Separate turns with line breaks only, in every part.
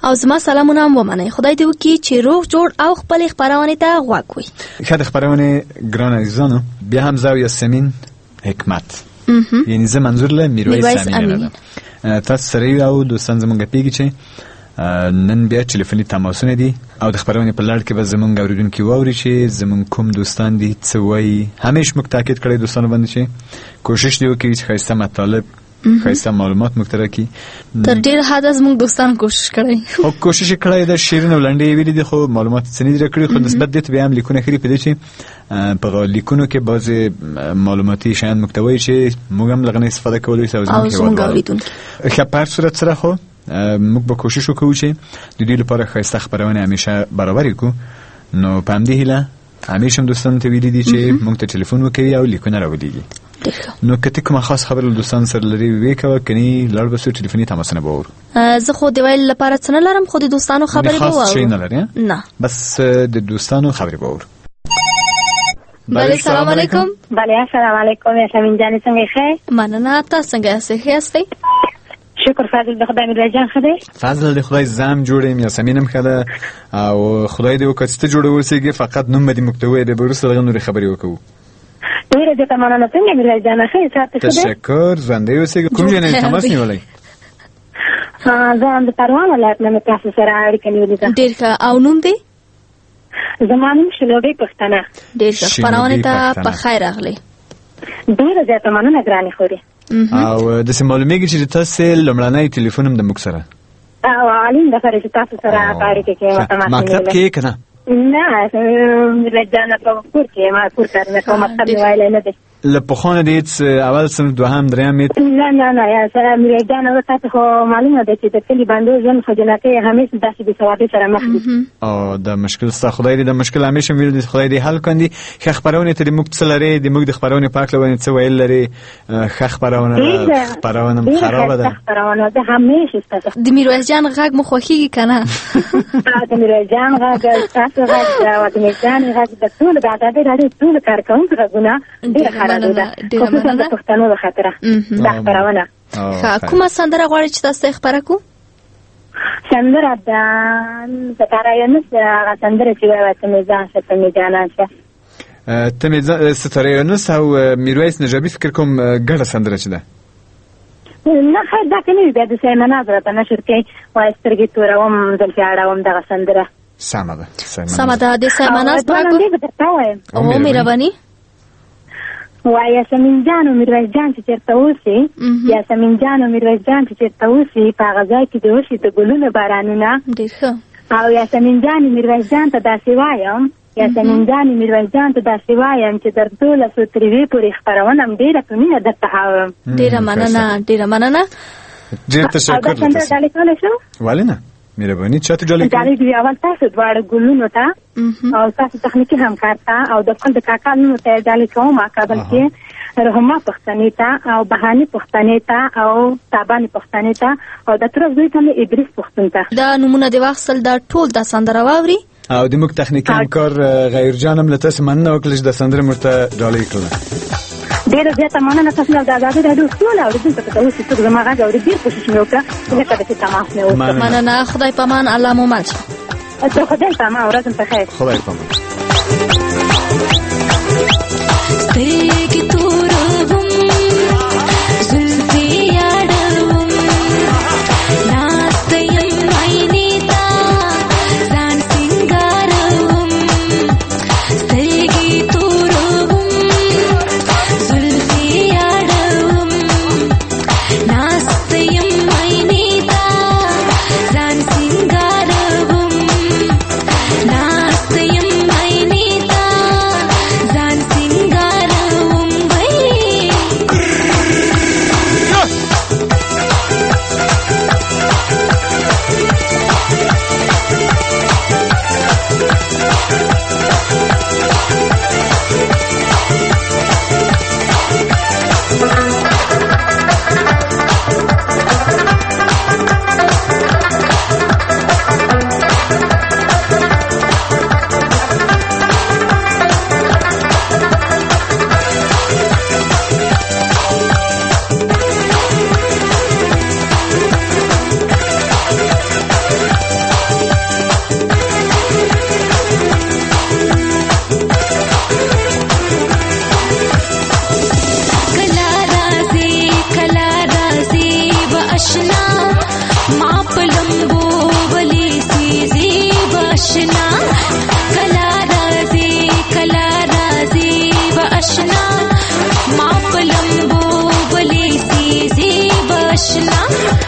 او زما سلامونه هم ومنئ. خدای دې وکړي چې روغ جوړ او خپلې خپرونې ته غوږ وي.
ښه د خپرونې ګران عزیزانو، بیا هم زه او یاسمین حکمت یعنی زه منظور له میرویس امین تاسو سره یو او دوستان زمونږ پیږي چې نن بیا ټلیفوني تماسونه دي او د خپرونې په لړ کې به زمونږ اوریدونکي واوري چې زمونږ کوم دوستان دي څه وایي. همیش موږ تاکید کړی دوستانو باندې چې کوشش دی وکړي چې ښایسته مطالب ښایسته معلومات موږ ته راکړي.
تر ډېر حده زموږ دوستان کوشش کړی
خو کوشش یې کړی د شیرین او لنډې ویلي دي خو معلومات څه نه دي راکړي. خو نسبت دې ته بیا هم لیکونه ښه دي په دې چې په لیکونو کې بعضې معلوماتي شیان موږ ته وایي چې موږ هم له هغه نه استفاده کولی شو او
زموږ اوریدونکي.
ښه په هر صورت سره خو موږ به کوشش وکړو چې د دوی لپاره ښایسته خپرونې همیشه برابرې کړو. نو په همدې هیله همیشه هم دوستانو ته ویلي دي چې موږ ته ټلیفون وکوي او لیکونه راولېږي. نو که ته کومه خاص خبره له دوستانو سره لرې ویې کوه، کنې لاړ به سو ټلیفوني تماسونه به واورو.
زه خو د ویلو لپاره څه نه لرم، خو د دوستانو خبرې به واورو.
خاص شی نه لرې؟
نه،
بس د دوستانو خبرې به واورو.
بله سلام علیکم.
بله السلام علیکم. یاسمین جانې څنګه ښه؟
مننه، تاسو څنګه یاستئ؟ ښه یاستئ؟
شکر فضل د خدای میرویس جان ښه دی؟
فضل د خدای زم جوړ یم، یاسمین هم ښه ده او خدای دې وکړي چې ته جوړه اوسېږې. فقط نوم به دې موږ ته ووایې، بیا به وروسته دغه نورې خبرې وکړو.
ډېره زیاته مننه. څنګه میرویس جانه ښه یې؟ صحت دې ښه دی؟
تشکر، ژوندی اوسېږه. کوم ځای نه یې تماس نیولی؟
زه د پروان ولایت نه مې تاسو سره اړیکه نیولې ده.
ډېر ښه. او نوم دی؟
زما نوم شلوبۍ پښتنه.
ډېر ښه. خپرونې ته په خیر راغلی.
ډېره زیاته مننه ګرانې خورې.
او داسې معلومیږي چې تاسې لومړنی ټلیفون هم د موږ سره
او عالم دفعه چې تاسو سره په اړیکه کې تماس نیولی.
مکتب کې که نه؟
نه، میرویس جانه په کور کې ما کور کار نه کوم، مکتب مې ویلی نه دی.
له پخوا نه دې اول صنف دوهم دریم
نه یا میرویس جانه تاسو خو معلومه ده چې د کلي بندو ژوند خو جنکۍ همیشه داسې بېسوادۍ سره مخ دي.
او د مشکل ستا خدای دې د مشکل همیشه ویل دي خدای دې حل کړي. ښه خپرونې ته دې موږ څه لرې؟ د موږ د خپرونې په هکله باندې څه ویل لرې؟ ښه خپرونه ده، خپرونه هم خرابه ده.
خپرونه ده همیشه ستاسو.
د میرویس جان غږ مو خوښېږي که نه؟
د میرویس جان غږ، ستاسو غږ، د میرویس جان غږ، د ټولو د ازادۍ راډیو ټولو کارکوونکو غږونه ډېره خرابه ده، خصوصا د پښتنو د خاطره دا خپرونه.
ښه، کومه سندره غواړئ چې تاسو ته یې خپره کړو؟
سندره د ستاره یونس هغه سندره چې وایي ته مې ځان شه ته مې جانان شه.
ته مې ستاره یونس او میرویس نجابي فکر کوم ګډه سندره چې ده.
نه خیر دا که نه وي بیا د سیمناز راته نشر کوي وایي سترګې توروم زلفې اړوم دغه سندره.
سمه ده
سمه ده. د سیمناز په
او
مهرباني
وای یاسمین جان او میرویس جان چې چېرته اوسي، یاسمین جان او میرویس جان چې چېرته اوسي په هغه ځای کې د وشي د ګلونو بارانونه.
ډېر ښه.
او یاسمین جان میرویس جان ته داسې وایم، یاسمین جان میرویس جان ته داسې وایم چې تر 1203 پورې خپرونه م ډېره په مینه درته هاوم.
ډېره مننه، ډېره مننه.
ډېر تشکر.
او دا سندره ډالۍ کولی شو؟
ولې نه، مهرباني. چا ته ډالۍ کوي؟
ډالۍ دوی اول تاسو دواړه ګلونو ته او تاسو تخنیکي همکار ته او د خپل د کاکا نومو ته ډالۍ کوم، کابل کې رحمه پښتنې ته او بهاني پښتنې ته او تاباني پښتنې ته او د تر زوی ته ادریس پښتون ته.
دا نومونه دې واخیستل، دا ټول دا سندره واوري.
او د موږ تخنیکي همکار غیر جان هم له تاسو مننه وکړه چې د سندرې موږ ته ډالۍ کړله.
ډېره زیاته مننه. تاسو د ازادۍ راډیو ټول اورېدونکو ته اوس څوک زما غږ اوري ډېر کوشش مې وکړه چې لکه داسې تماس مې وکړه.
مننه. خدای په امان. الله مو مل شه.
خدای په امان. ورځ مو په خیر.
خدای په امان.
سترګې توروم زلفې اړوم ناسته یم عینې ته ځان سینګاروم. سترګې توروم زلفې اړوم ناسته یم عینې ته ځان سینګاروم. ناسته یم عینې ته ځان سینګاروم. अशना कला राजे व अशना मापलंबो बले सीजे व अशना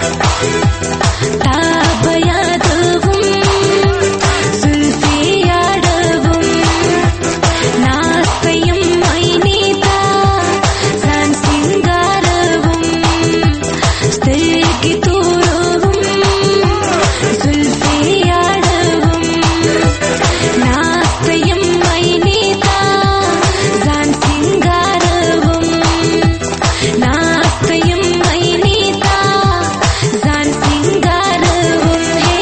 ताबयादवुम सुल्फियाडवुम नास्तयम मैनीता सान सिंगारवुम स्थिगितुरुवुम सुल्फियाडवुम नास्तयम मैनीता सान सिंगारवुम नास्तयम मैनीता सान सिंगारवुम हे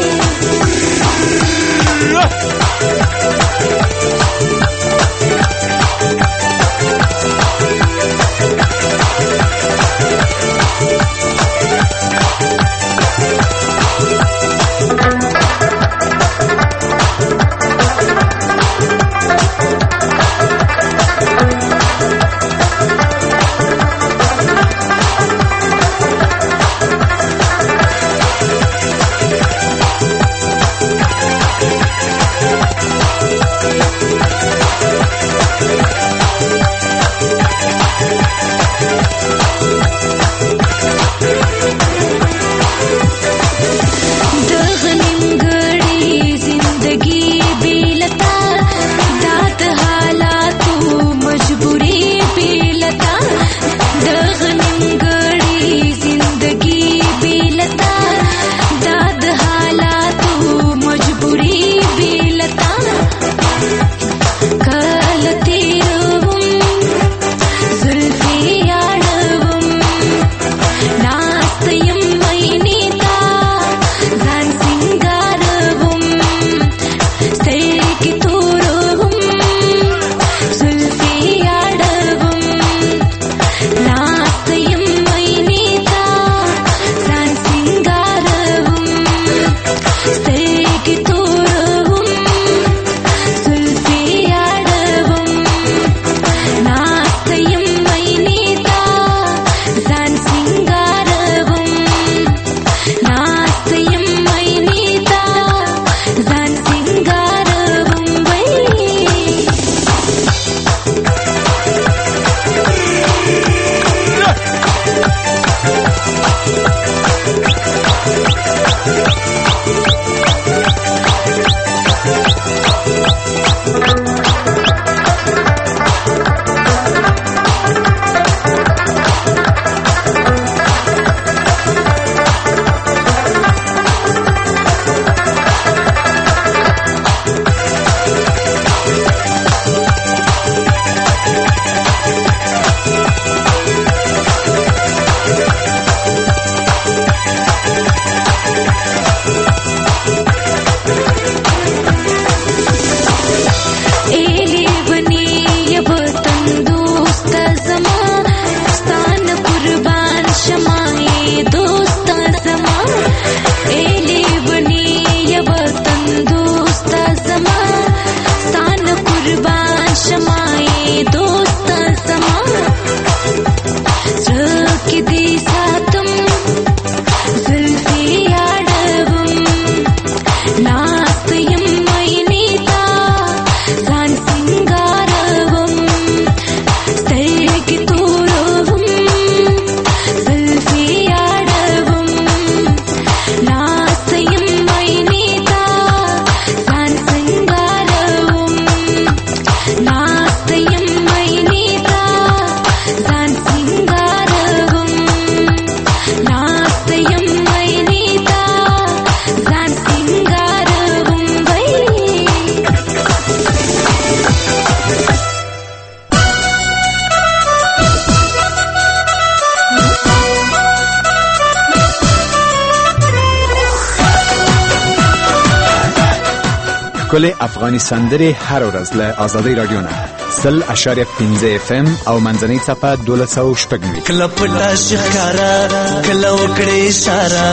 کل افغانستان دری هر ورځ له آزادی رادیو نه 100.15 FM او منځنۍ څپه 1200
کله پټه ښکارا کله وکړې اشاره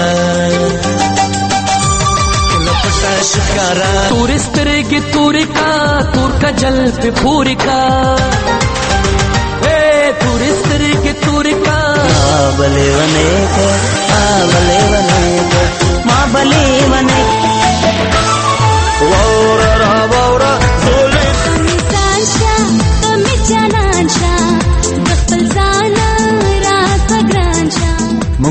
کله پټه ښکارا
تورسترګ تورې کا تور کجل په پورې کا اے تورسترګ تورې کا
بلې ونه ما بلې ونه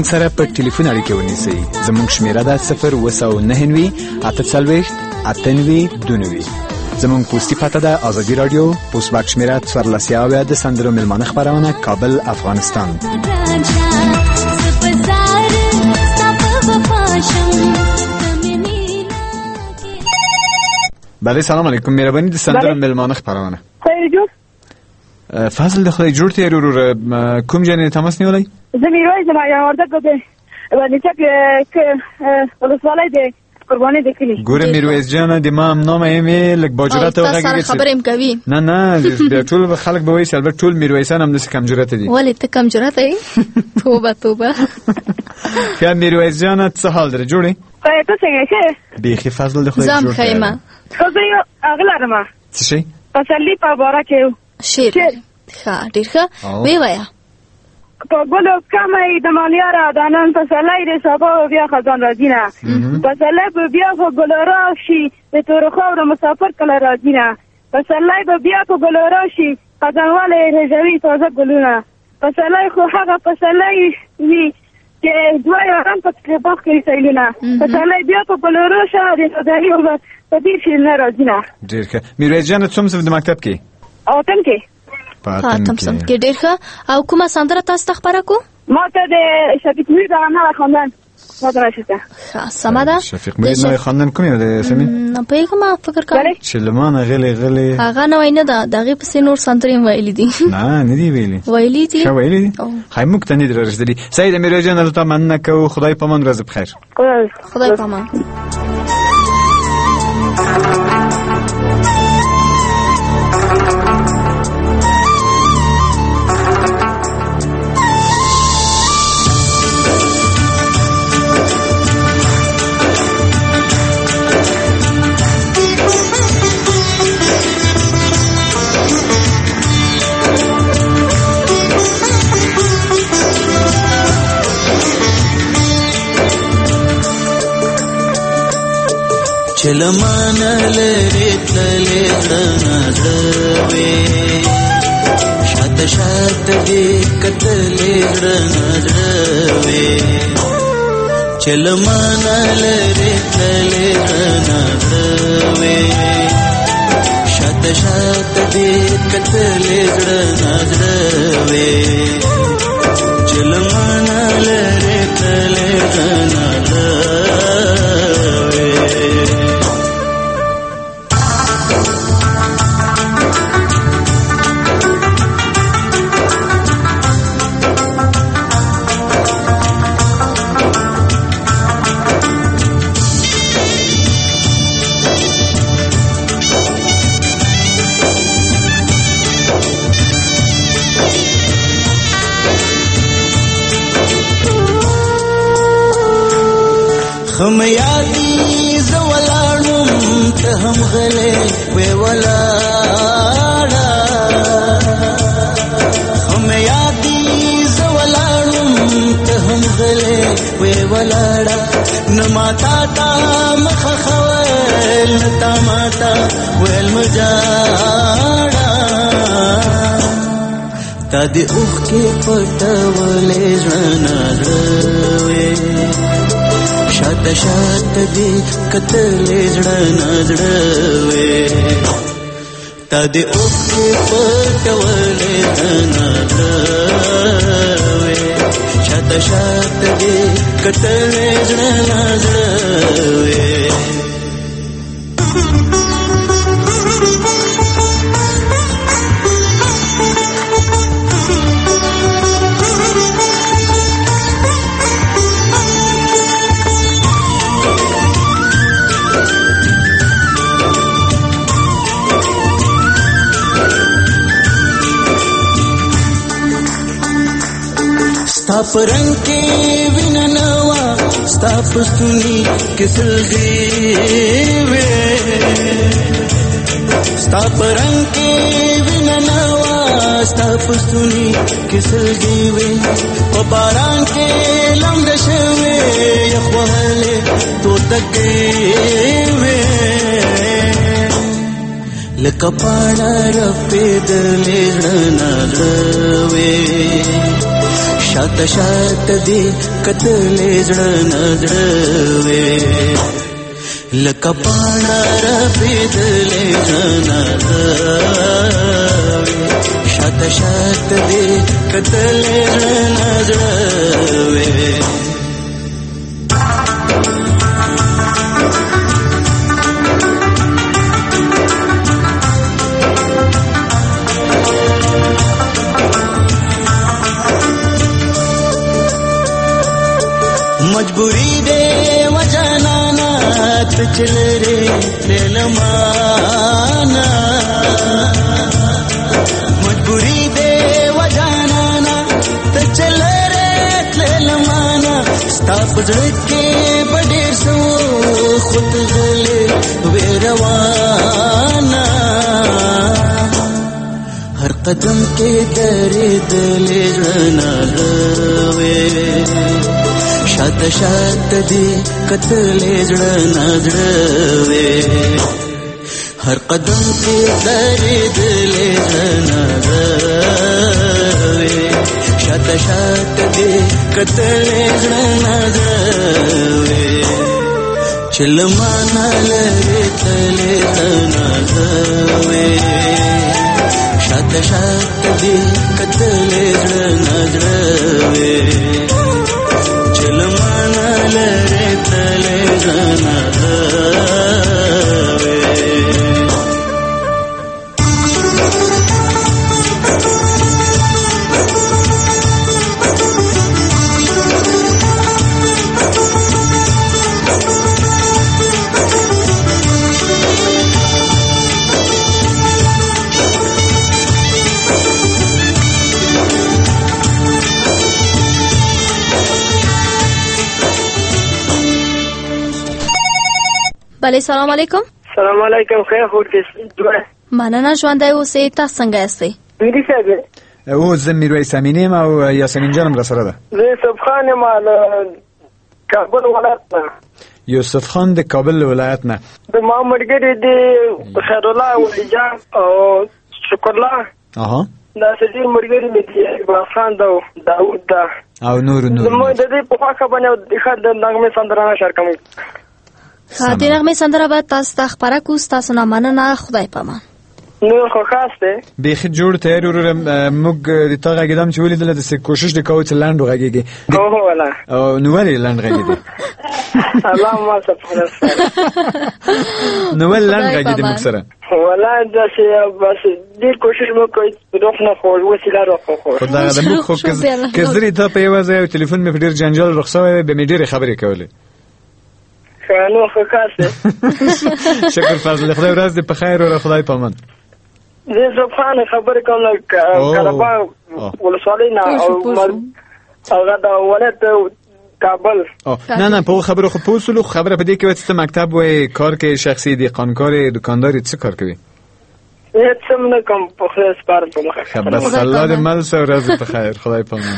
سره په ټلیفون اړیکه ونیسئ. زموږ شمیره ده 029 48 98 زموږ پوسټي پته ده آزادي رادیو پوسټ باکس شمیره 14 د سندرو ملمانه خبرونه کابل افغانستان. بله سلام علیکم. مهربانی د سندرو ملمانه خبرونه.
خیر جو
فضل د خدای جوړ تیر ورور کوم جنې تماس نیولای؟
زمیروي زما یا ورته کوته باندې چې ولسوالۍ دې قرباني دې کلی
ګوره میرویس جان د ما نامه یې لک باجرات او
هغه خبرې م کوي.
نه بیا ټول خلک به وایي چې البته ټول میرویسان هم د کم جرأت دي.
ولې ته کم جرأت یې؟ توبه
خیر میرویس جان څه حال درې جوړې؟
ته څنګه شه؟
بیخي فضل د خدای جوړ.
زم خیمه
خو زه یو اغلارم
څه شي؟
پسلی په بارا کې
شیر ښه ډېر ښه وی وایا
په ګلو کمه د مالیاره د نن پسلی د سبا بیا خزان راځي نه پسلی به بیا په ګلو راشي د تور خاور مسافر کله راځي نه پسلی به بیا په ګلو راشي خزانواله رژوي تازه ګلونه پسلی خو هغه پسلی وي چې دوه یاران په باغ کې سیلونه پسلی بیا په ګلو راشه د صدایي او په دې شي نه راځي نه.
ډېر ښه. میرویس جان څوم صف د مکتب کې؟
اتم کې
اتم صف کې. ډېر ښه. او کومه سندره تاسو ته خبره کو؟
ما ته د شفیق میر د نه خواندن ما ته راشه.
ښه سمه ده.
شفیق میر نه خواندن کوم یو د سمین؟
نه پېږم فکر کوم
چې لمانه غلې
هغه نه وای نه ده دغه په نور سندرې ویلې دي.
نه دی ویلې ښه ویلې دي. خای موږ ته نه دررسدلی. سید میرویس جان ته مننه کو. خدای پامان ورځ بخیر.
خدای پامان.
چلمان لري تللې نظروي شات دې کتلې نظروي چلمان لري تللې نظروي شات دې کتلې نظروي چلمان لري تللې نظروي هم یادی زولاړم ته هم غلې وې ولاړه هم یادی زولاړم ته هم غلې وې ولاړه نماتا تا مخ خوال تا ماتا ویل مجاړه تا دې اوخ کې پټولې ژوند روي شات دې کتلې زړه وې تا دې اوخ کې پټولې زړه وې شات دې کتلې زړه وې ستا پرنګ کې وینا نوا ستا پستونی کسلګي وې ستا پرنګ کې وینا نوا ستا پستونی کسلګي وې په باران کې لمد شوي یخوالې تو تکې وې لکه پاڼه رپېدلې زړه وې شاته شاته دی کتلې زړه نظر وې لکه پاڼه رپېدلې نظر شاته شاته دی کتلې زړه نظر وې مجبوری دے وجانانا تچل رے للمانا مجبوری دے وجانانا تچل رے للمانا ستاپ جڑکے بڑے سو خود غلے ویروانا ہر قدم کے درد لے جنا روے شاته شاته دی کتلې زړه نظر وې هر قدم کې درېدلې نظر وې شاته شاته دی کتلې زړه نظر وې چلمانه لري تلې نظر وې شاته شاته دی کتلې زړه نظر وې چلمانا لرے تلے جانا دوے
بله سلام علیکم.
سلام علیکم خیر خود جوړه
مننه ژوندی اوسئ. تاسو څنګه یاستئ؟
میری صاحب
او زه میرویس امینی یم او یاسمین جانم را سره ده.
زه یوسف خان یم کابل ولایت نه.
یوسف خان د کابل ولایت نه.
د ما ملګری دی خیر الله ولی جان او شکر الله.
اها
دا سړي ملګری دی ابراهیم خان داوود دا
او نور
زموږ د دې په خوا باندې د خد نغمه سندرانه شرکم.
د نغمې سندره به تاسو ته خپره کړو. ستاسو نه مننه. خدای پامان.
نور خو خاص دی
بیخي جوړ تیار ورو موږ د تا غږیدم چې ولیدل د کوشش وکاو چې لاندو غږیږي.
اوه ولا
او نو ولې لاند غږیږي؟
الله ما سبحانه
نو ولې لاند غږیږي موږ سره؟
ولا دا چې بس دې کوشش مو کوي روح نه خو وسیله روح خو
خدای دې موږ خو کزري ته په یوازې یو ټلیفون مې په ډیر جنجال رخصوي به مې ډېرې خبرې کولې.
نو خو خاصه
شکر فضل خدای ورځ دې په خیر او خدای پامان.
زه سبحانه خبرې کوم کلابا ولسوالۍ نه او هغه د ولایت کابل.
نه په خبرو خو پوسلو خبره په دې کې وڅ مکتب وای کار کې شخصي دی قانکار دکانداري څه کار کوي؟
هیڅ نه کوم په خیر سپارم په مخه.
بس الله دې مل سره ورځ په خیر خدای پامان.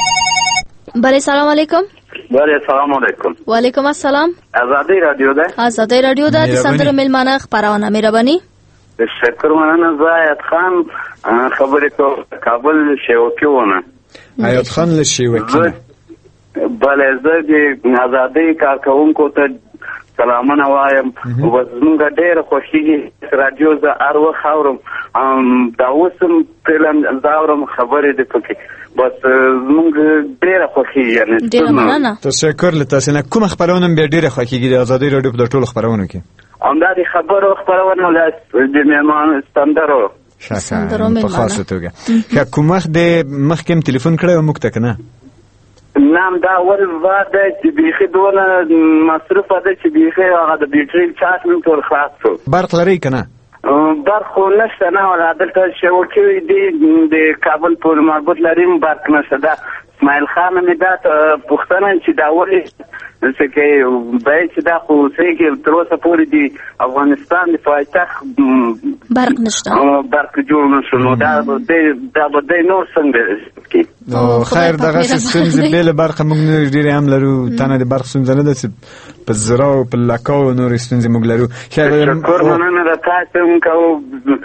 بله سلام علیکم.
بله سلام علیکم.
و علیکم السلام.
آزادی رادیو ده.
آزادی رادیو ده. د سندرو میلمانه خبرونه مهرباني.
شکر مننه. زاید خان خبرې کو کابل شیوکیونه.
آیات خان له شیوکیونه.
بله زه د آزادی کارکونکو ته سلامونه وایم. زموږ ډېره خوښېږي رادیو زه هر وخت اورم. دا اوس هم فعلا زه اورم خبرې دې پکې بس زموږ ډېره خوښېږي.
ډېره مننه.
تشکر له تاسو نه. کومه خبرونه بیا ډېره خوښېږي د آزادۍ راډیو په ټولو خبرونو کې؟
همدا د خبرو خپرونه د مېلمانو سندرو
په خاصه توګه. کوم وخت د مخکې ټلیفون کړی و موږ ته که نه؟
نام دا اول وار دی چې بیخي دونه مصروفه ده چې بیخي هغه د بیټرۍ چارج مې ټول خلاص شو.
برق لرئ که نه؟
برق خو نشته نه ولا دلته شوکي دی د کابل پورې مربوط لري برق نشته. دا اسماعیل خان مې دا پوښتنه چې دا ولې څه کوي باید چې دا خو اوسېږي تر اوسه پورې د افغانستان د پایتخت
برق نشته
برق جوړ نه شو نو دا به دی نور څنګه کوي؟
خیر دغسې ستونزې بې له برقه موږ ډېرې هم لرو. تنه د برق ستونزه نه ده چې په زراو په لکاو نورې ستونزې موږ لرو.
شکر مننه د تاسو هم کوو.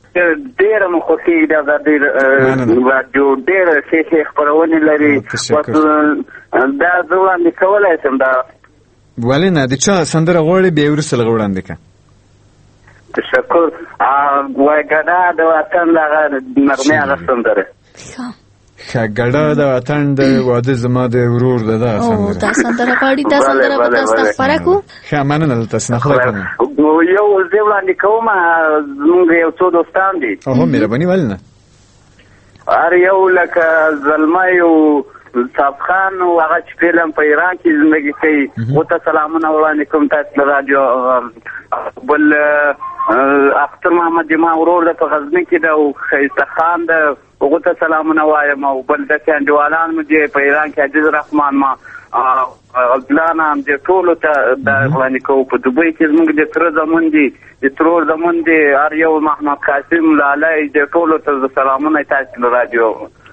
ډېره مو خوښېږي د ازادۍ راډیو ډېره ښې خپرونې لري بس دا زه وړاندې کولی شم دا
ولې نه د چا سندره غواړې بیا یې وروسته لږ وړاندې کړه
تشکر وای ګډا د وطن دغه نغمې هغه سندره
ښه ګډا د وطن د واده زما د ورور ده دا سندره
دا سندره غواړي دا سندره به تاسو ته خپره کړو
ښه مننه له تاسو نه خدای پامان
یو زه وړاندې کوم زموږ یو څو دوستان دي
اوهو مهرباني ولې نه
هر یو لکه زلمی او صاحب خان او هغه چې فلم په ایران کې زندګي کوي ورته سلامونه وړاندې کوم تاسو له راډیو بل اختر محمد جمع ورور د په غزني کې ده او ښایسته خان ده هغو ته سلامونه وایم او بل داسې انډیوالان مو دي په ایران کې عزیز رحمان ما عبدالله هم دې ټولو ته دا وړاندې کوو په دوبۍ کې زموږ د تره زمون دي د ترور زمون دي هر یو محمد قاسم لالی دې ټولو ته سلامونه تاسو له راډیو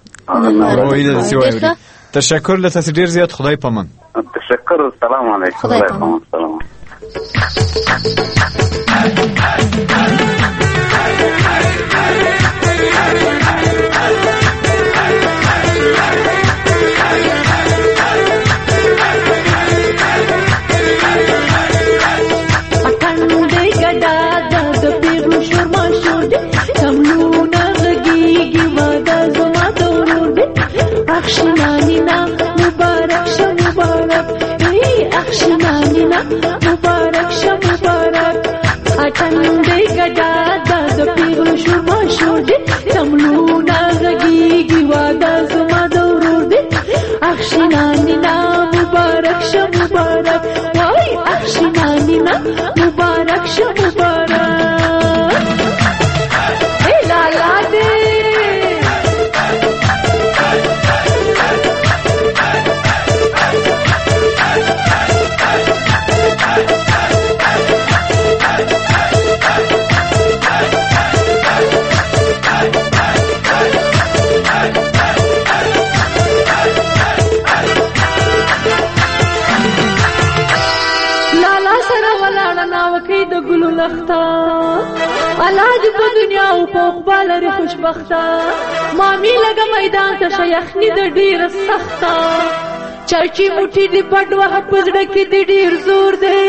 تشکر له تاسو ډېر زیات خدای پامان
تشکر السلام علیکم خدای پامان سلام
اخشنانینا مبارک شه مبارک ای اخشنانینا مبارک شه مبارک اټندې ګډا د پیغلو شورما شور دي تملونا غږیږي واده زما د ورور دي اخشنانینا مبارک شه مبارک وای اخشنانینا مبارک شه مبارک ای لالا دې علاج په دنیا او په عقبا لري خوشبخته مامي لګه میدان ته شیخني د ډیر سخته چاچی موټی دی پټ وه پزړه کې دی ډیر زور دی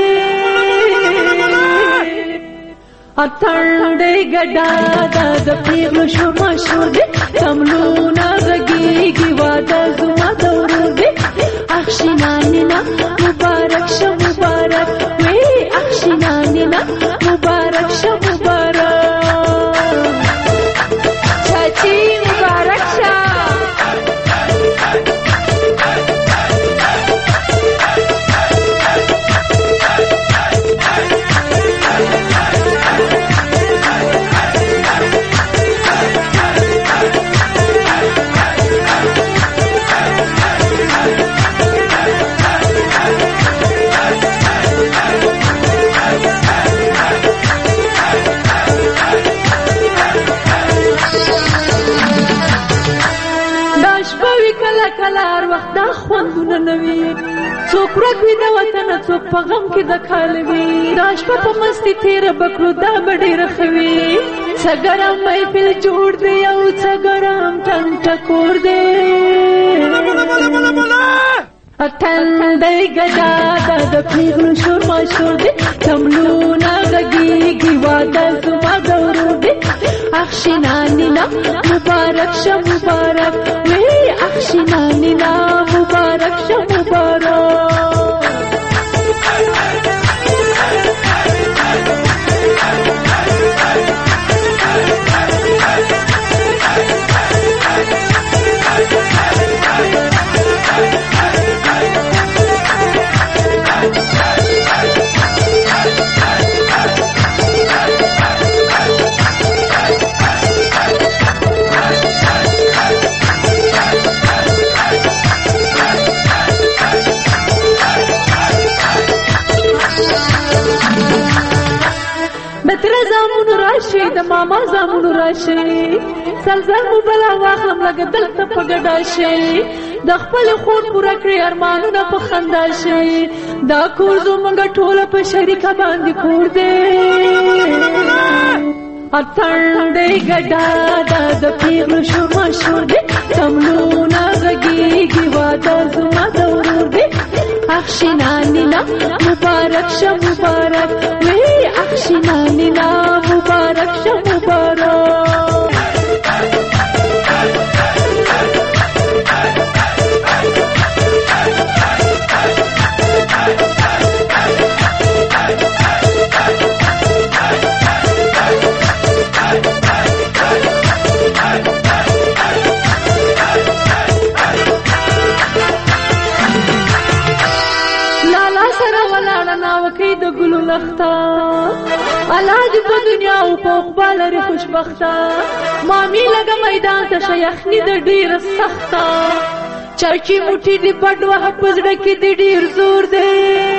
اتړې ګډا د پیغلو شو مشهور دی تملونا غږیږي واده زما د ورور دی اخشینانینا مبارک شه مبارک وی اخشینانینا مبارک شه مبارک چاچی مبارک شه کلار وخت دا خوندونه نوي څوک ورک وي د وطن څوک په غم کې د کال وي دا شپه په مستی تیره بکړو دا به ډېره ښه وي څه ګرم محفل جوړ دی او څه ګرم ټنګ ټکور دی اتندې ګډا د پیغلو شور مشهور دی تملونا غږیږي واده زما د ورور دی اخشینانینا مبارک شه مبارک وی اخشینانینا مبارک شه مبارک د ماما زامنو راشي سلزر مو بلا واخلم لګه دلته په ګډا شي د خپل خور پوره کړی ارمانونه په خندا شي دا کور زموږ ټوله په شریکه باندې کور دی اتندې ګډا د پیغلو شور مشهور دی تملونه غږیږي واده زما د ورور دی اخشینانینا مبارک شه مبارک وی اخشینانینا مبارک شه مبارک علاج په دنیا او په عقبال لري خوشبخته مامي لګه میدان ته شیخني د ډیر سخته چاچی موټي دی پډوه په زړه کې دی ډیر زور دی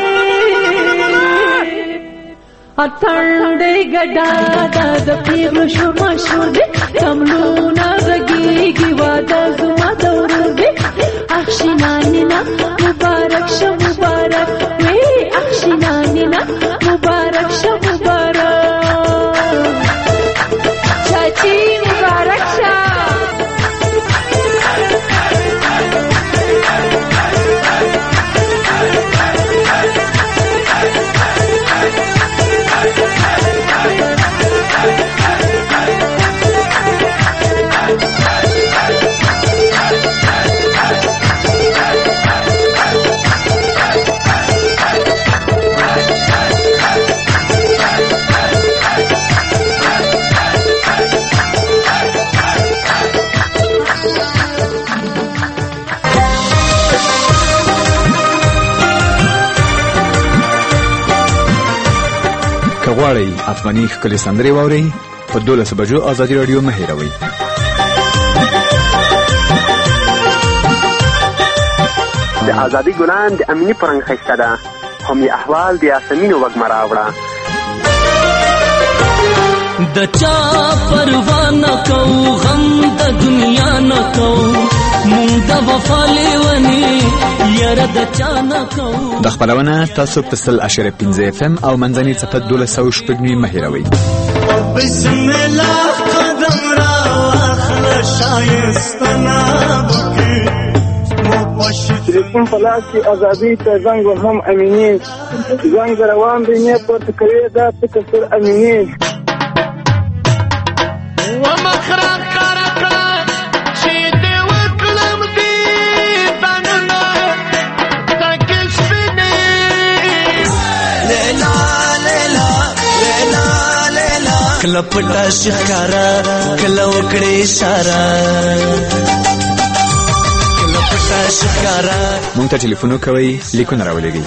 اتندې ګډا د پیغلو شور مشهور دی تملونه غږیږي واده زما د ورور دی اخشینانینا مبارک شه مبارک وی اخشینانینا مبارک شه مبارک چاچی مبارک شه
غواړئ افغاني ښکلې سندرې واورئ په 12 بجو ازادي راډیو مه هېروئ.
د ازادي ګلان د امني پرنګ ښایسته ده هم یې احوال د یاسمینو وږمه راوړه
د چا پروا نه کوو غم د دنیا نه کوو مونږ د وفا لیونې یاره د چا نه کوو.
د خپرونه تاسو په 100.5 FM او منځنۍ څپه 1206 مه هېروئ.
بسم الله قدم را واخله شایستنا بکې
تلیفون په لاس کې ازادۍ ته زنګ هم امینې زنګ روان دی نه پورته کوي دا فکر سر امینې
ومخرات کارکړه چې دې وکړم دې بنونه تکل شپنې لیلا لیلا لیلا لیلا کله پټه شکارا کله وکړې اشاره کله پټه شکارا
مونږ ته ټلیفون وکوئ لیکونه راولېږئ.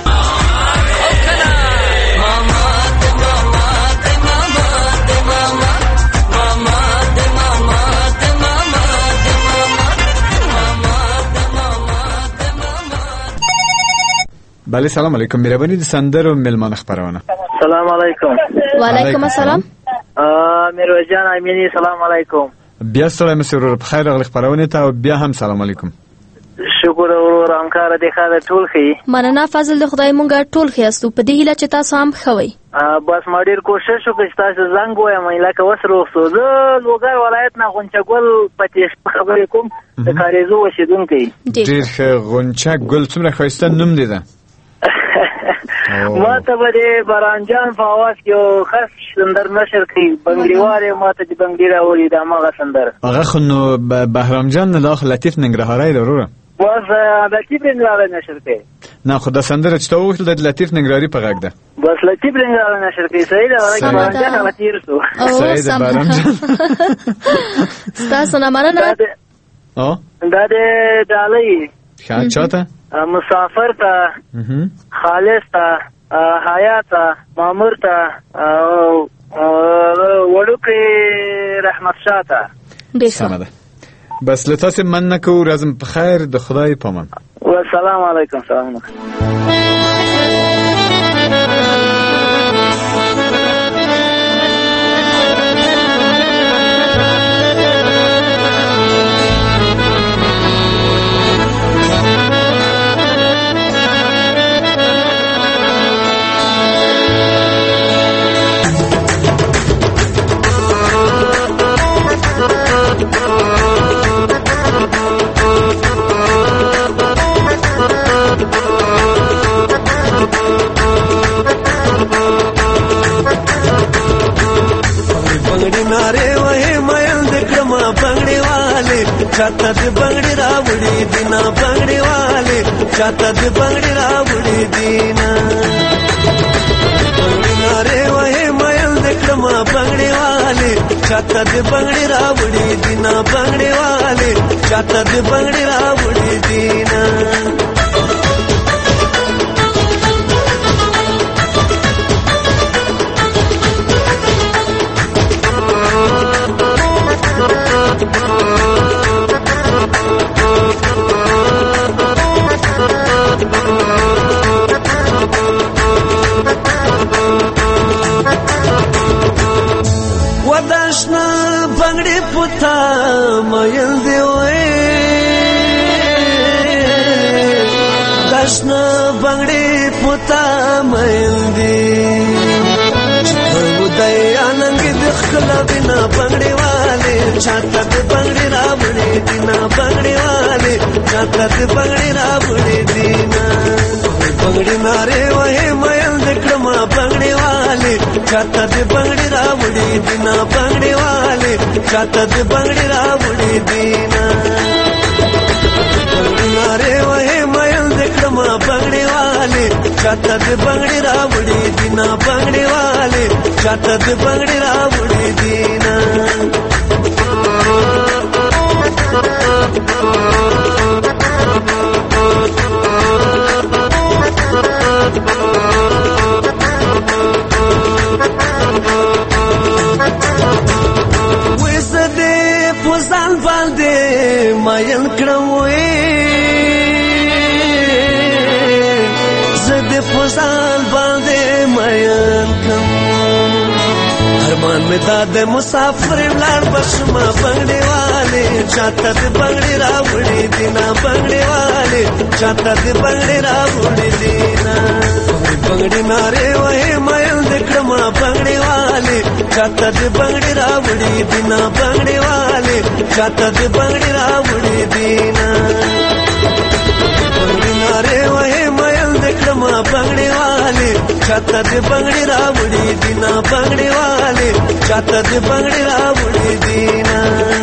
بله سلام علیکم مهربانی د سندرو ملمان خبرونه.
سلام علیکم.
وعلیکم السلام.
میرویس جان امینی سلام علیکم.
بیا سلام مسرور په خیر راغلی خبرونه ته او بیا هم سلام علیکم.
شکر ورور همکار دې خاله ټول خي.
مننه فضل د خدای مونږه ټول خياستو په دې هیله چې تاسو هم خوي.
بس ما ډیر کوشش وکړ چې تاسو زنګ وایم لکه وسره وسوزه لوګر ولایت نه غونچګل پاتې خبرې کوم د کاریزو وشیدونکې.
ډیر غونچګل څومره ښایسته نوم دی ده.
ما ته به برانجان په आवाज کې خاص سندر نشر کوي بنگلیواره ما ته د بنگلی راوړي د ماغه سندر
هغه خو نو بهرام جان نه داخل لطیف ننګرهاری ضروره
بس لطیف ننګرهاری نشر کوي
نه خو د سندر چې تو وخت د لطیف ننګرهاری په غږ ده
بس لطیف ننګرهاری نشر کوي صحیح ده برانجان هغه تیر شو
صحیح ده برانجان
تاسو نه مننه
او
دا د ډالۍ
خان چاته
مسافر ته خالص ته حیات ته مامور ته وړوکی رحمت شاه ته
سمه ده بس له تاسو مننه کوو ورځم په خیر د خدای پامان
والسلام علیکم سلام علیکم
چاته د بنگړي راوړي دینا بنگړي والے چاته د بنگړي راوړي دینا بنگړي ناره وې مېل دکړما بنگړي والے چاته د بنگړي راوړي دینا بنگړي والے چاته د بنگړي راوړي دینا وداشنا بنگړي پتا مېل دی وې داشنا بنگړي پتا مېل دی ودای اننګ د خلا بنا بنگړي والے چاته د بنگړي راوړي دینا بنگړي والے چاته د بنگړي راوړي دینا بنگړي ناره وې مېل دکړما بنگړي والے چاته د بنگړي راوړي دینا بنگړي والے چاته د بنگړي راوړي دینا بنگړي ناره وې مېل دکړما بنگړي والے چاته د بنگړي راوړي دینا بنگړي والے چاته د بنگړي راوړي دینا وېزه دې پوزان باندې مېل کړم وې زه پوزان باندې مېل کړم ارمان مې دا د مسافر لار بشما بنگړي والے چاته د بنگړي راوړي دینا بنگړي والے چاته د بنگړي راوړي دینا بنگړي ناره وې مېل دکړما بنگړي والے چاته د بنگړي راوړي دینا بنگړي والے چاته د بنگړي راوړي دینا بنگړي ناره وې مېل دکړما بنگړي والے چاته د بنگړي راوړي دینا بنگړي والے چاته د بنگړي راوړي دینا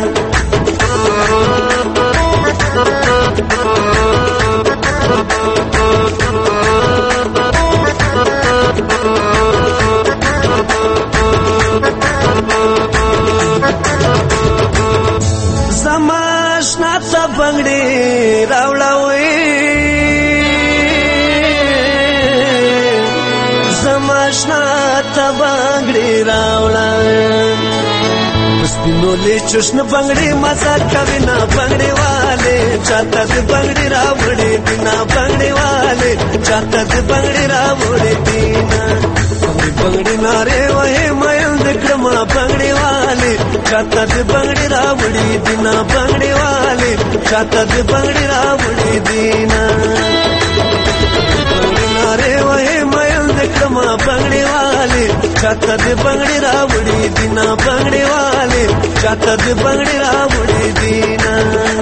زماشنا ته بنگړي راوړاوي زماشنا ته بنگړي راوړاوي سپینو لیچوشن بنگړي مزه کوي نه بنگړي والے چاته د بنگړي راوړي دینا بنگړي والے چاته د بنگړي راوړي دینا بنگړي ناره وې مېل دکړما بنگړي والے چاته د بنگړي راوړي دینا بنگړي والے چاته د بنگړي راوړي دینا بنگړي ناره وې مېل دکړما بنگړي والے چاته د بنگړي راوړي دینا بنگړي والے چاته د بنگړي راوړي دینا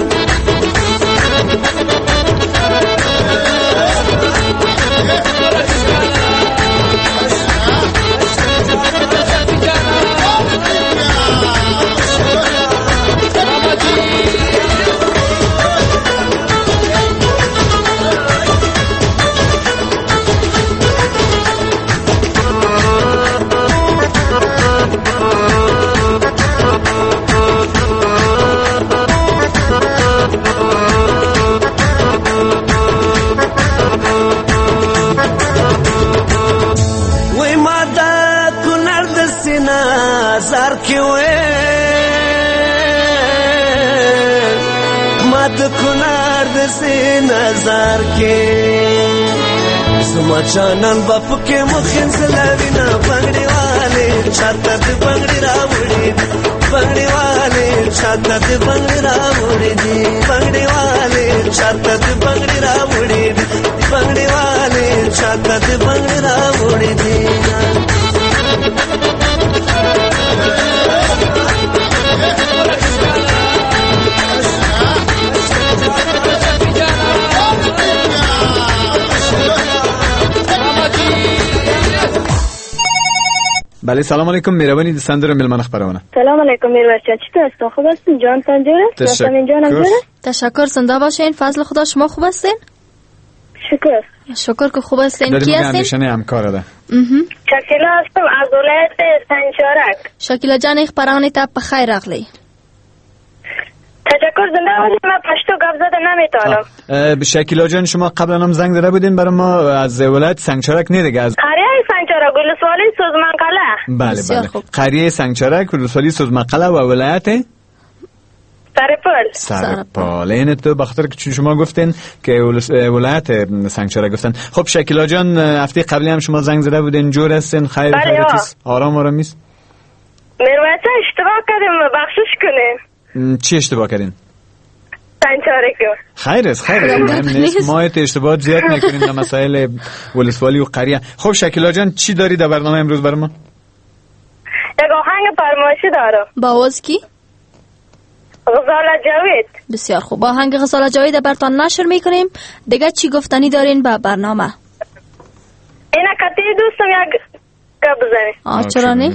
زار کې وې مات کونار د سینې زار کې سما چانن باپ کې مخین زلاوینا بنگړي والے چاته د بنگړي راوړي بنگړي والے چاته د بنگړي راوړي بنگړي والے چاته د بنگړي راوړي بنگړي والے چاته د بنگړي راوړي
بله سلام علیکم، مهربانی دستندر ملمان خبرونه.
سلام علیکم میرویس جان، چطور هستین؟ خوب هستین؟ جان تنجوره؟
تشکر، زنده باشین. فضل خدا، شما خوب هستین؟
شکر
که خوب هستین. کی هستین؟
نشانه همکار ده.
شکیلا هستم از ولایت سنگچارک.
شکیلا جان ایخ پرانی تا بخیر راغلی.
تشکر، زنده باشین. من پشتو گپ زده نمیتونم.
شکیلا جان شما قبلا هم زنگ زده بودین برای ما از ولایت سنگچارک، نه دیگه، از
قریه سنگچارک ولسوالی سوزمنقله.
بله. قریه سنگچارک ولسوالی سوزمنقله و ولایت سرپال. این تو بخاطر که شما گفتین که ولایت سنگچارک گفتن. خب شکیلا جان هفته قبلی هم شما زنگ زده بودین، جور هستین؟ خیر خیرتیست؟ آرام است؟
میرویس اشتباه کردیم، بخشش کنین.
چی اشتباه کردین؟
سنگچارک
مهم نیست، ما اشتباهات زیاد میکنیم در مسائل ولسوالی و قریه. خب شکیلا جان چی داری در برنامه امروز برای ما؟
یک آهنگ فرمایشی دارم.
با آواز کی؟
غزال جاوید.
بسیار خوب، با آهنگ غزال جاوید براتون نشر میکنیم. دیگه چی گفتنی دارین با برنامه؟
اینا کتی دوستم یک گپ بزنی.
چرا نه؟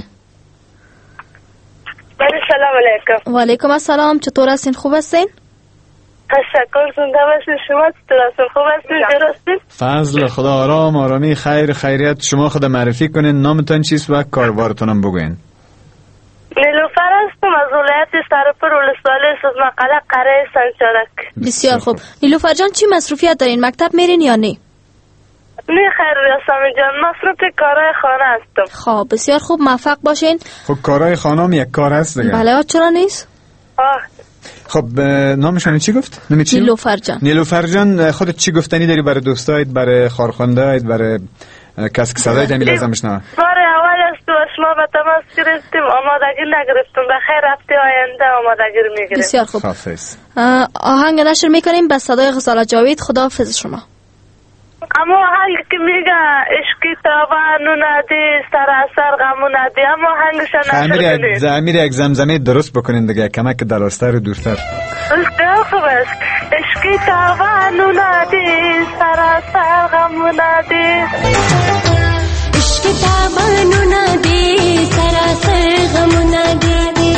سلام علیکم.
و علیکم السلام، چطور هستین؟ خوب هستین؟
تشکر، زنده باشین. شما چطور هستین؟ خوب هستین؟ درستین؟
فضل خدا، آرامی خیر خیریت. شما خود معرفی کنین، نامتون چیست و کاروبارتونم بگوین.
نیلوفر هستم از ولایت سرپل ولسوالی سوزمنقله قریه سنگچارک.
بسیار خوب. نیلوفر جان چی مصروفیت دارین؟ مکتب میرین یا نه؟
نه خیر یاسمین جان، مصروف کارهای خانه هستم.
خب بسیار خوب، موفق باشین.
خب کارهای خانه هم یک کار هست دیگه.
بله، چرا نیست؟
خب نامشون چی گفت؟
نیلوفر جان.
نیلوفر جان خودت چی گفتنی داری برای دوستایت، برای خارخوندهایت، برای کسی که صدای دمی لازم بشنوه؟
بار اول است و شما به تماس گرفتیم، آمادگی نگرفتیم. بخیر هفته آینده آمادگی میگیریم.
بسیار خوب.
حافظ.
آهنگ نشر میکنیم به صدای غزال جاوید. خداحافظ شما.
اما آهنگ که میگه عشقی تاوانو ندی سراسر غمو ندی، اما آهنگش نشر کنید.
زمیر یک زمزمه درست بکنین دیگه، کمک دلستر و دورتر.
خوب است. عشقی تاوانو ندی سراسر غمو ندی،
عشقی تاوانو ندی سراسر غمو ندی،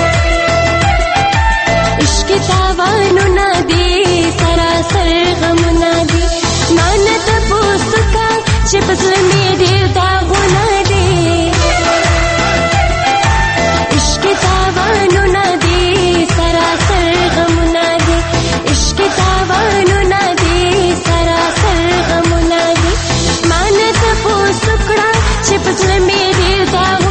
عشقی تاوانو ندی سراسر غمو ندی. مانه تپوس کا چې پسل می ډیر داغونه دي، عشق تاوانو ندی سراسر غمونه دي، عشق تاوانو ندی سراسر غمونه دي. مانه تپوس کړه چې پسل می ډیر داغونه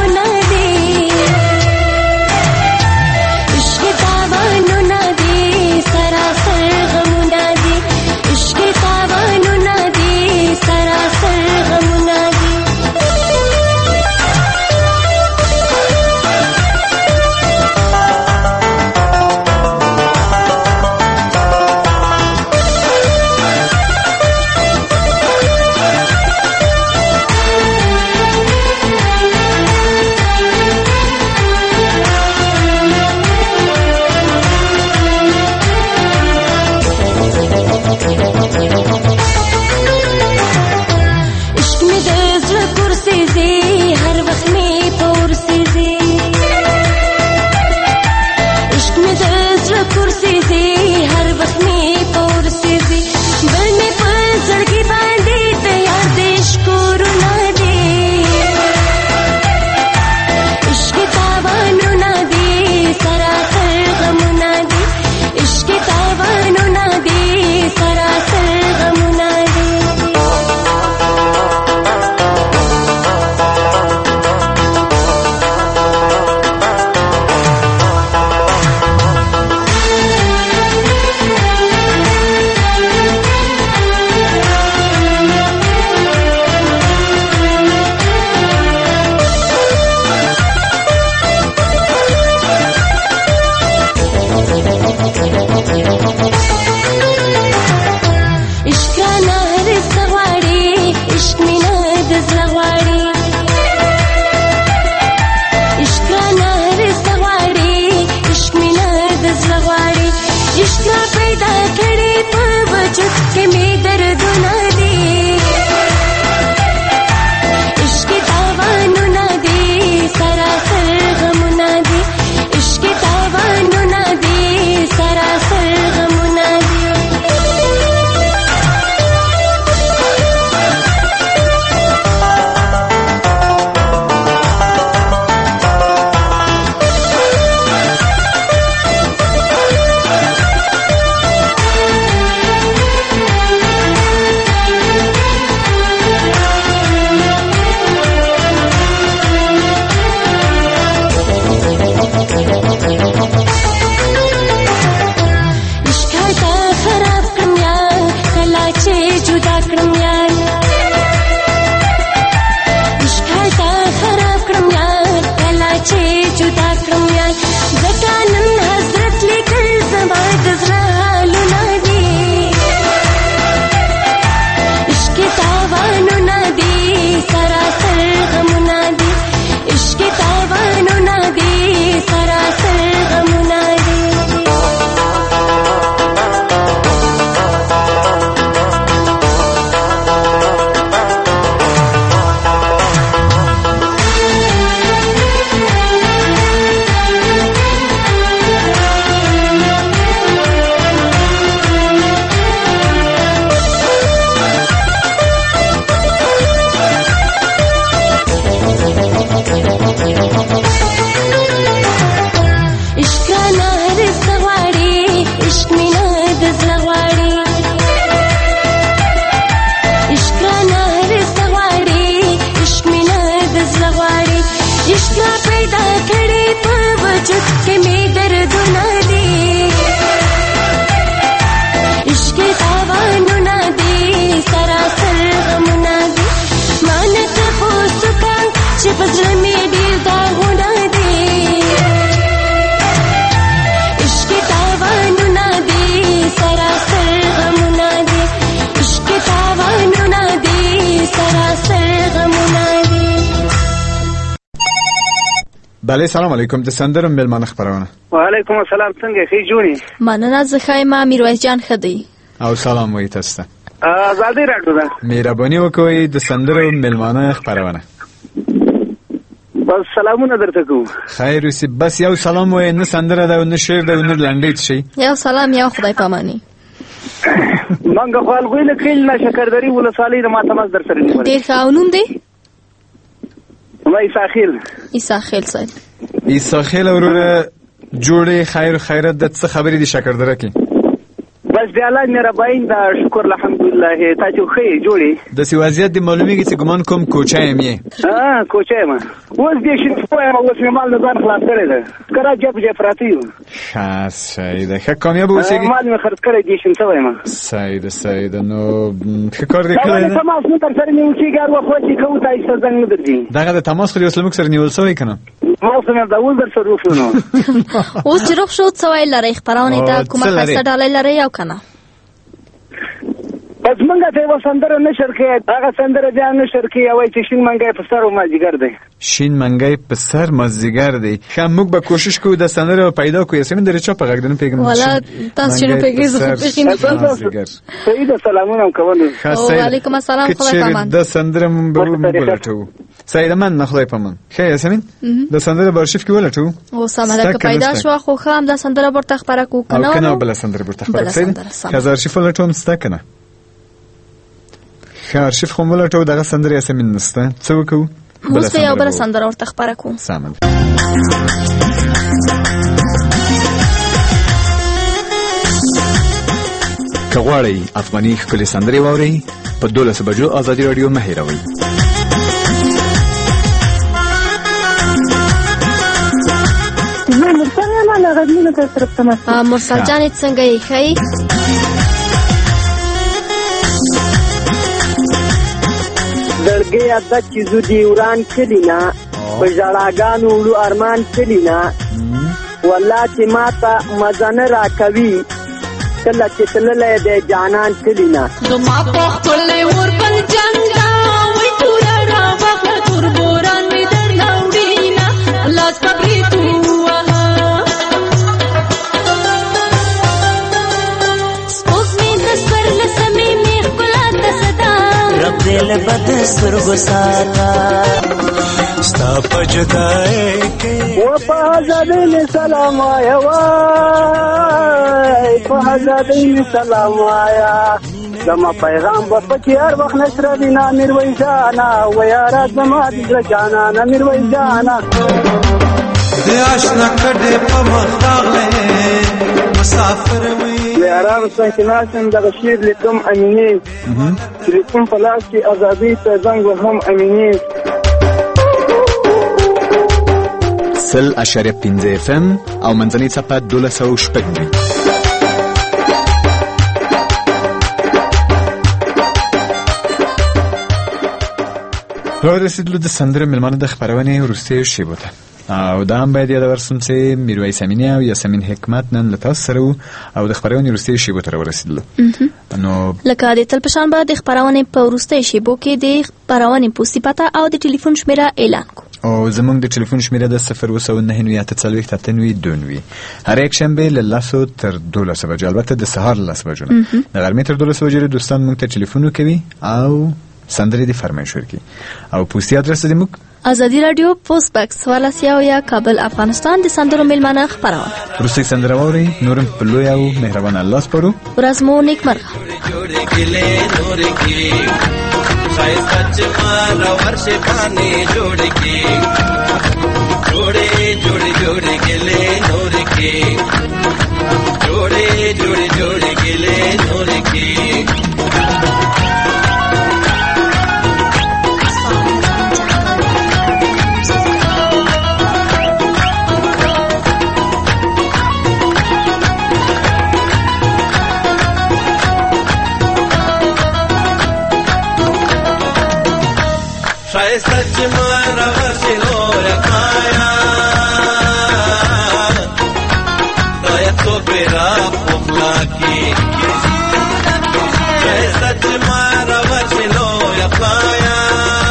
تشنا پیدا کړې په وجود کې مې دردونه دي عشق تاوانونه دي سراسر غمونه دي ما نه تپوس کا چې په زړه مې ډېر داغونه دي عشق تاوانونه دي سراسر غمونه دي عشق تاوانونه دي سراسر غمونه دي.
بله سلام علیکم د سندرم ملمانه خبرونه.
وعلیکم السلام څنګه ښه جوړی
مننه زه خایمه میرویس جان خدی
او سلام وای تاسو
آزادی راډیو ده
مهرباني وکوي د سندرم ملمانه خبرونه.
بس سلامونه درته کوم.
خیر اوسې بس یو سلام وای نه سندره ده نه شعر ده نه لنډیت شي.
یو سلام یو خدای پامانی.
منګه خپل غویل کېل نه شکردري ولسالي ما تماس در سره نیول.
ډیر قانون دی.
ما ایساخیل
صاحب
ایساخیل وروره جوړې خیر خیرت د څه خبرې دي شکردره کې
بس دی الله مهربان دا شکر الحمدلله تاسو ښه جوړې
د سی وضعیت دی معلومیږي چې ګمان کوم کوچا یم یې
کوچا یم اوس دې شي په اوس مال نه ځان خلاص کړی ده کرا جب پراتیو
خاص شاید ښه کامیاب اوسېږي
مال مې خرڅ کړی دې شم څه وایم
سید نو ښه کار دې کړی
دا تماس نه تر سره نیول کېږي هر وخت چې کوو تاسو زنګ نه درځي
دغه د تماس خو اوس لمک سره نیول شوی کنه
ما سره دا ول در سره وښونو
اوس چې روښ شو څه وای لري خبرونه ته کومه خاصه ډالۍ لري یو کنه
بس منګه ته وسندره نشر کې هغه سندره ځان نشر کې او چې شین منګه په سر او مازیګر دی
شین منګه په سر مازیګر دی خو موږ به کوشش کوو د سندره پیدا کوو سم درې چا په غږ نه پیګم
ولا تاسو شنو پیګی زه پیګم
سید سلامونه کوم
وعلیکم السلام خدای پامان
د سندره مونږ ولټو سید من نه خدای پامان خیر یاسمین د سندره برشف کې ولټو
او سماده که پیدا شو خو خام د سندره ورته خبره کو کنه
کنه بل سندره ورته خبره سید هزار شف ولټوم ستکنه خیر شف خو ولټو دغه سندره یاسمین نسته څه وکړو
موږ یو بل سندره ورته خبره کو
سمه کغواړی افغاني خپل سندري ووري په 12 بجو ازادي رادیو مه هېروئ
مرسل جان څنګه یې ښه
درګي ادا چې زو دی وران کلینا په ژړاګانو ورو ارمان کلینا والله چې ماته مزنه را کوي کله چې تللې د جانان کلینا
ما په خپل ور بل جنگا وای تور را وخت تور بوران می در نوډینا الله صبر تو
دل بد سرغ ساتا ستا پجدائے کے
و پہزادین سلام آیا وای پہزادین سلام آیا زما پیغام بپکی هر وقت نشر دینا میروی جانا و یارات زما دیگر جانا میروی جانا
دی آشنا کڑے پا مختاق لے مسافر وی
یاران سنکناشن دغه شیر لیکم امینی لیکم پلاس کی ازادی ته زنګ هم امینی
100.5 FM او منځنۍ څپه 1200 رسیدلو د سندره ملمانه د خبرونه وروستۍ شیبو ته او دا هم باید یاد ورسم چې میرویس امینی او یاسمین حکمت نن له تاسو سره او د خبرونه وروستۍ شیبو ته ورسیدلو نو
لکه د تل پشان به د خبرونه په وروستۍ شیبو کې د خبرونه پوسټ پتا او د ټلیفون شمیره اعلان کو
او زمونږ د ټلیفون شمیره د 0299392 هر یک شنبه له 10 تر 12 بجې البته د سهار 10 بجې د غرمې تر 12 بجې دوستان موږ ته ټلیفون کوي او سندرې دی فرمایش ورکړي او پوسټي ادرس دی موږ
ازادي رادیو پوسټ باکس 14 کابل افغانستان د سندرو ملمانه خبرونه
روسي سندره ووري نورم په لوی او مهربان الله سپارو
ورځمو نیکمرغه
جوړې کله نور کې شاید سچ مالا ورشه باندې جوړې کې جوړې کله نور کې جوړې کله نور کې सच मारा वसिलो रखाया दया तो बेरा पुखला की सच मारा वसिलो रखाया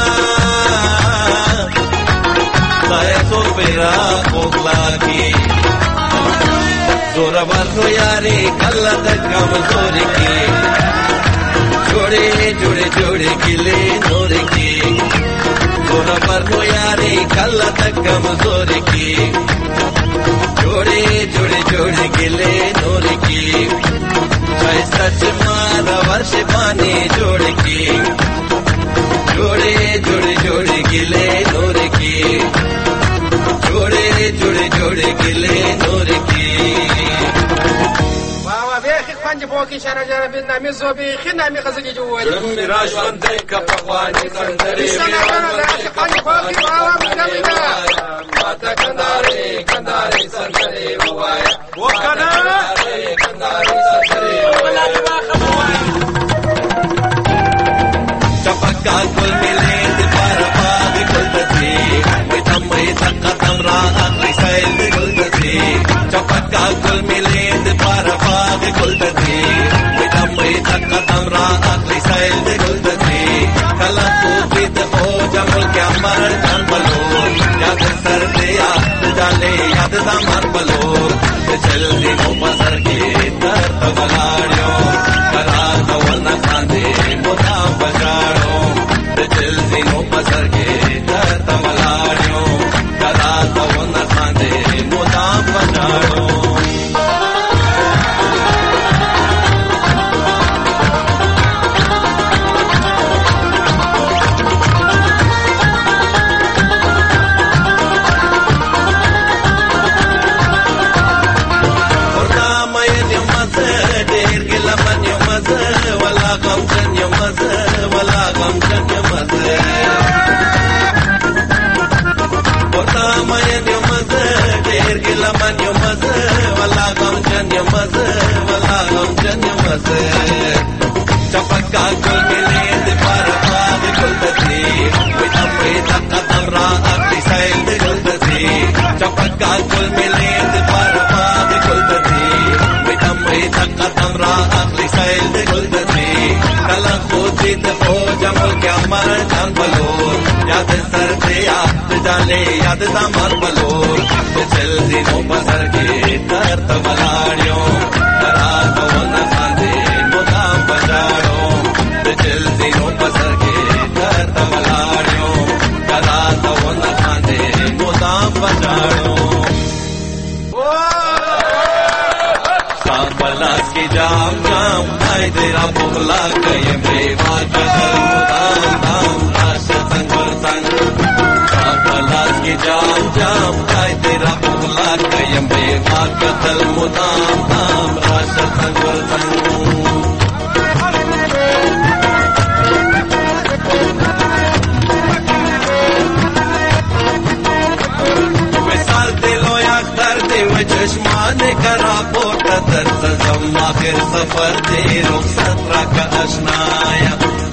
दया तो बेरा पुखला की जोरा बातो यारी कल्ला तक कमजोरी की जोड़े जोड़े जोड़े गिले नोरे की जोरा बातो यारी कल्ला तक कमजोरी की जोड़े जोड़े जोड़े गिले नोरे की चाहे सच मारा वर्ष पानी जोड़े की जोड़े जोड़े जोड़े गिले नोरे की जोड़े जोड़े जोड़े गिले नोरे की
خانجي بوكي شارع جربنا مزوبي خنا مي خزجي جوالي
لمي راجل ديك فقواني كندري
سنة لا خانجي بوكي باوا مكمنا
ماتا كنداري كنداري سندري ووايا وكنداري كنداري سندري ولا ما خبوايا شفقا كل مليت بارفا بكل تسي ويتمي تقدم راء رسائل بكل تسي شفقا كل مليت بارفا بكل تسي ويتمي تقدم راء رسائل بكل تسي كلا توفيت فوجا ملك عمر جان بلور ياد سر ديا تجالي ياد دامر بلور چل دنوں بسر کے در تغلاڑیو کرا دولنا خاندے مدا بجاڑو چل دنوں بسر کے در تغلاڑیو کرا دولنا خاندے مدا بجاڑو चपका कुल मिले दीवार पाद कुल दसी वितम्बे तकदम रात रिसाइल कुल दसी चपका कुल मिले दीवार पाद कुल दसी वितम्बे तकदम रात रिसाइल कुल दसी कला खुदित हो जमल क्या मर जान बलोर याद सर से याद जाले याद दामर बलोर चल दिनों बसर के तर तबलाड़ियों करा तो न खांदे मुदाम बजाड़ो चल दिनों बसर के तर तबलाड़ियों करा तो न खांदे मुदाम बजाड़ो सांबला की जाम जाम आए तेरा बुगला कये मेवा कदर मुदाम दाम राश संगुर संग सांबला की जाम जाम आए तेरा बुगला कये मेवा कदर मुदाम दाम राश संगुर संग चश्मान करा पोट दर्द जम आखिर सफर दे रुखसत रख अशनाया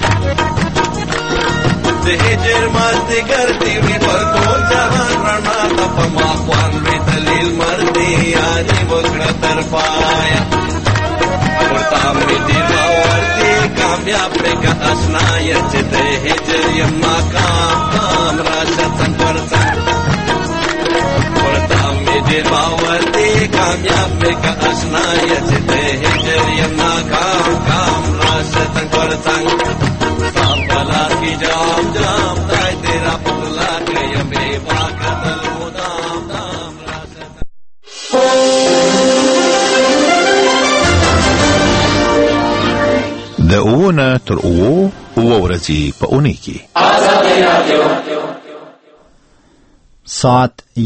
हिजर मस्ती करती हुई को जहां रणा तप माखवान में दलील मर्दी आने बकड़ा तरफाया में दिलावर्ती कामयाब में का अशनाया चिते हिजर यम्मा काम राशा संपर दिलावर्ती कामयाब में का अशनाया चिते हिजर यम्मा काम राशा संपर संग सांबला की जाम जाम ताय तेरा पुतला के यमे वाकतल मुदाम दाम राशा
د اوونه تر اوو ورځې په اونۍ کې
ساعت